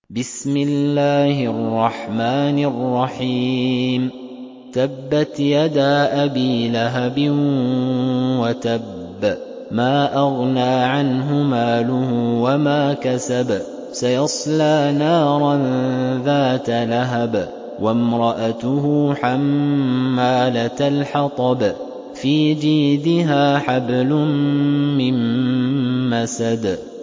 بسم الله الرحمن الرحيم تبت يدا أبي لهب وتب ما أغنى عنه ماله وما كسب سيصلى نارا ذات لهب وامرأته حمالة الحطب في جيدها حبل من مسد